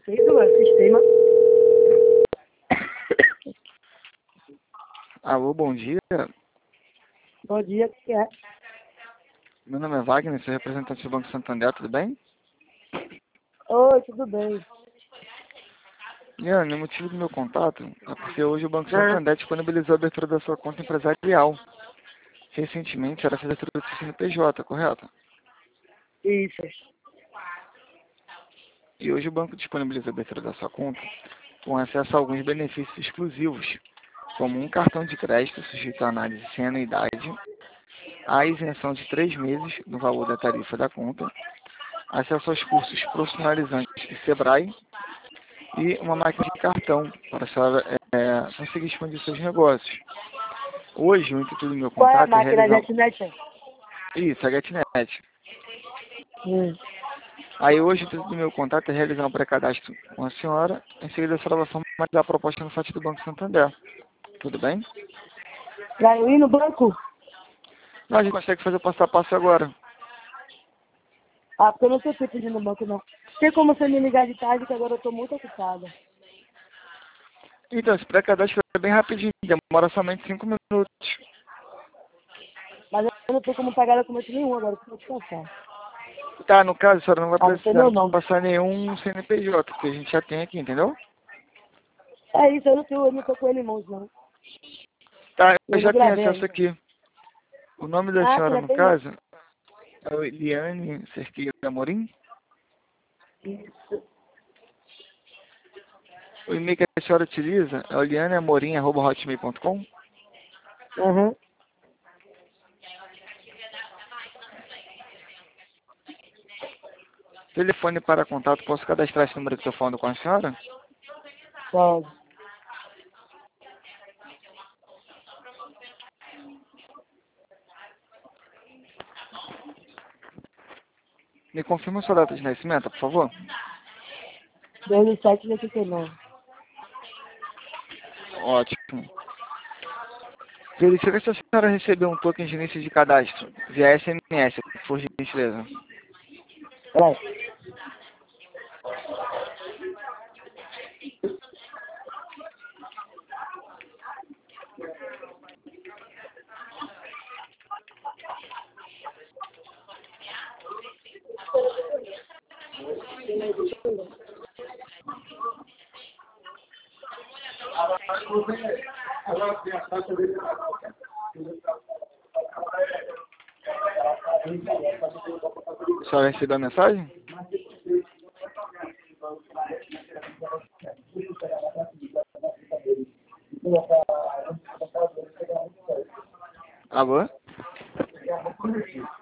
defeito no sistema. Alô, bom dia. Bom dia, que é? Meu nome é Wagner, sou representante do Banco Santander, tudo bem? Oi, tudo bem? Liane, o motivo do meu contato é porque hoje o Banco Santander disponibilizou a abertura da sua conta empresarial. Recentemente era a abertura do CNPJ, correto? Isso. E hoje o banco disponibiliza a abertura da sua conta com acesso a alguns benefícios exclusivos, como um cartão de crédito sujeito à análise sem anuidade, a isenção de 3 meses no valor da tarifa da conta, acesso aos cursos profissionalizantes do Sebrae e uma máquina de cartão para a senhora conseguir expandir seus negócios. Hoje, o intuito do meu Qual é a contato é máquina realizar... JetNet? Isso, a GetNet. Aí hoje o intuito do meu contato é realizar um pré-cadastro com a senhora, em seguida a senhora vai formalizar a proposta no site do Banco Santander. Tudo bem? Pra eu ir no banco? Não, a gente consegue fazer o passo a passo agora. Ah, porque eu não sei se pedir no banco, não. Tem como você me ligar de tarde, que agora eu tô muito ocupada. Então, esse pré-cadastro é bem rapidinho, demora somente 5 minutos. Mas eu não tô como pagar documento nenhum agora, porque eu vou descansar. Tá, no caso, a senhora não vai Ah, não sei meu precisar nome. passar nenhum CNPJ, que a gente já tem aqui, entendeu? É isso, eu não tô com ele em mãos, não. Tá, eu Eu não já tenho gravei acesso ainda. aqui. O nome da Ah, você senhora, já no tem? caso, é o Eliane Cerqueira Amorim. Isso. O e-mail que a senhora utiliza é elianeamorim@hotmail.com. Uhum. Telefone para contato, posso cadastrar esse número que estou falando com a senhora? Pode. Me confirma a sua data de nascimento, por favor. 27,89. Ótimo. Verifica se a senhora recebeu um token de início de cadastro via SMS, por gentileza. Peraí. A senhora recebeu a mensagem? Alô?